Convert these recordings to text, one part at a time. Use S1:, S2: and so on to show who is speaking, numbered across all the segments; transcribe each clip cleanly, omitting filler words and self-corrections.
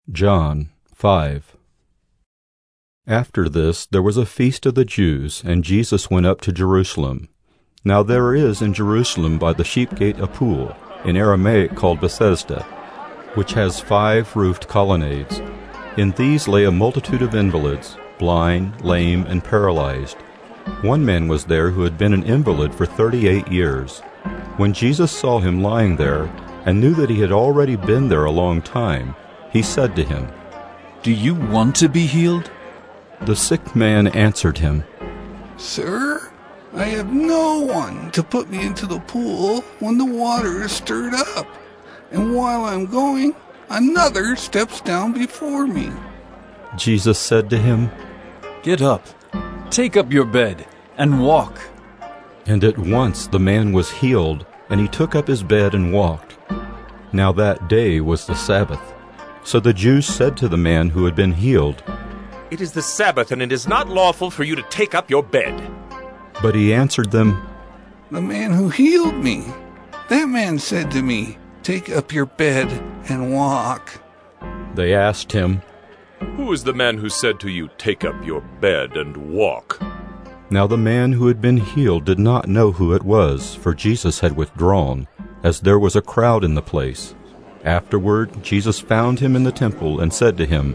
S1: John 5. After this there was a feast of the Jews, and Jesus went up to Jerusalem. Now there is in Jerusalem by the sheep gate a pool, in Aramaic called Bethesda, which has 5 roofed colonnades. In these lay a multitude of invalids, blind, lame, and paralyzed. One man was there who had been an invalid for 38 years. When Jesus saw him lying there, and knew that he had already been there a long time, he said to him,
S2: "Do you want to be healed?"
S1: The sick man answered him,
S3: "Sir, I have no one to put me into the pool when the water is stirred up, and while I'm going, another steps down before me."
S1: Jesus said to him,
S2: "Get up, take up your bed, and walk."
S1: And at once the man was healed, and he took up his bed and walked. Now that day was the Sabbath. So the Jews said to the man who had been healed,
S4: "It is the Sabbath, and it is not lawful for you to take up your bed."
S1: But he answered them,
S3: "The man who healed me, that man said to me, 'Take up your bed and walk.'"
S1: They asked him,
S4: "Who is the man who said to you, 'Take up your bed and walk'?"
S1: Now the man who had been healed did not know who it was, for Jesus had withdrawn, as there was a crowd in the place. Afterward Jesus found him in the temple and said to him,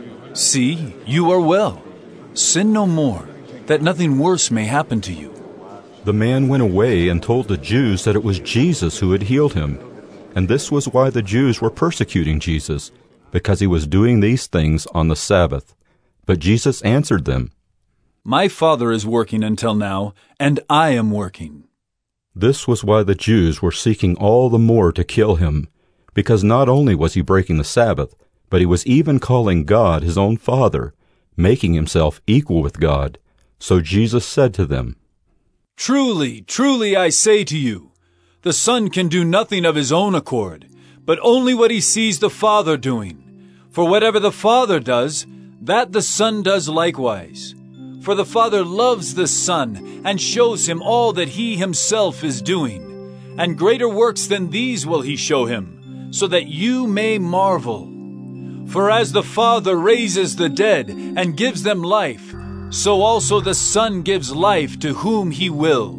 S2: "See, you are well. Sin no more, that nothing worse may happen to you."
S1: The man went away and told the Jews that it was Jesus who had healed him. And this was why the Jews were persecuting Jesus, because he was doing these things on the Sabbath. But Jesus answered them,
S2: "My Father is working until now, and I am working."
S1: This was why the Jews were seeking all the more to kill him, because not only was he breaking the Sabbath, but he was even calling God his own Father, making himself equal with God. So Jesus said to them,
S2: "Truly, truly I say to you, the Son can do nothing of his own accord, but only what he sees the Father doing. For whatever the Father does, that the Son does likewise. For the Father loves the Son, and shows him all that he himself is doing. And greater works than these will he show him, so that you may marvel. For as the Father raises the dead and gives them life, so also the Son gives life to whom he will.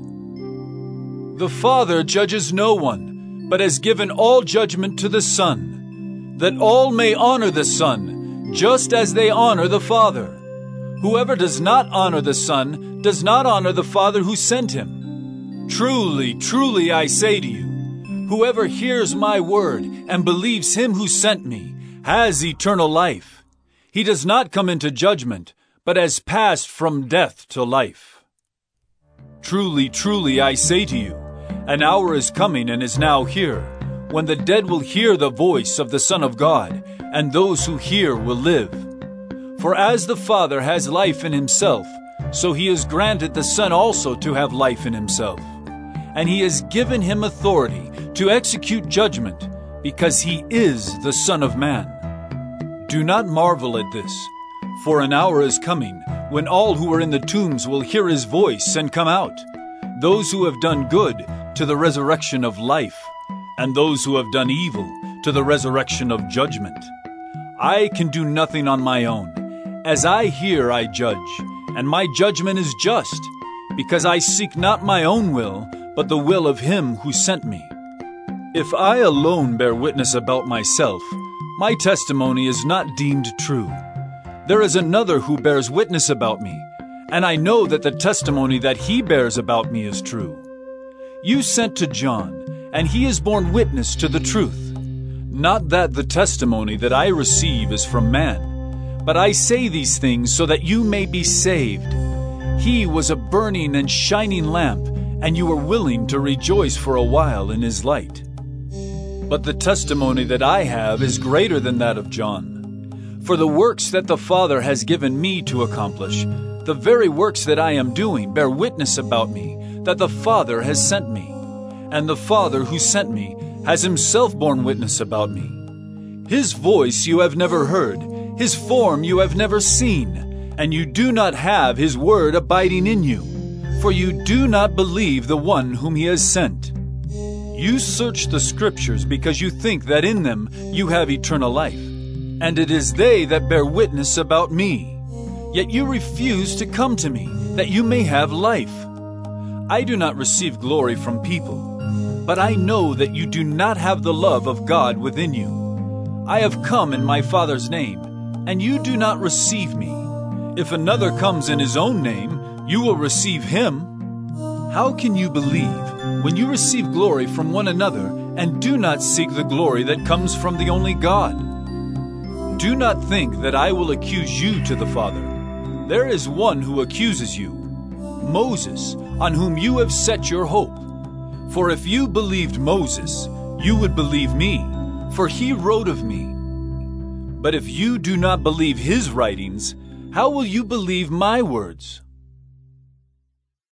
S2: The Father judges no one, but has given all judgment to the Son, that all may honor the Son, just as they honor the Father. Whoever does not honor the Son does not honor the Father who sent him. Truly, truly I say to you, whoever hears my word and believes him who sent me has eternal life. He does not come into judgment, but has passed from death to life. Truly, truly I say to you, an hour is coming and is now here, when the dead will hear the voice of the Son of God, and those who hear will live. For as the Father has life in himself, so he has granted the Son also to have life in himself. And he has given him authority to execute judgment, because he is the Son of Man. Do not marvel at this, for an hour is coming when all who are in the tombs will hear his voice and come out, those who have done good to the resurrection of life, and those who have done evil to the resurrection of judgment. I can do nothing on my own. As I hear, I judge, and my judgment is just, because I seek not my own will, but the will of him who sent me. If I alone bear witness about myself, my testimony is not deemed true. There is another who bears witness about me, and I know that the testimony that he bears about me is true. You sent to John, and he has borne witness to the truth. Not that the testimony that I receive is from man, but I say these things so that you may be saved. He was a burning and shining lamp, and you were willing to rejoice for a while in his light. But the testimony that I have is greater than that of John. For the works that the Father has given me to accomplish, the very works that I am doing, bear witness about me, that the Father has sent me. And the Father who sent me has himself borne witness about me. His voice you have never heard, his form you have never seen, and you do not have his word abiding in you, for you do not believe the one whom he has sent. You search the Scriptures because you think that in them you have eternal life, and it is they that bear witness about me. Yet you refuse to come to me, that you may have life. I do not receive glory from people, but I know that you do not have the love of God within you. I have come in my Father's name, and you do not receive me. If another comes in his own name, you will receive him. How can you believe when you receive glory from one another and do not seek the glory that comes from the only God? Do not think that I will accuse you to the Father. There is one who accuses you, Moses, on whom you have set your hope. For if you believed Moses, you would believe me, for he wrote of me. But if you do not believe his writings, how will you believe my words?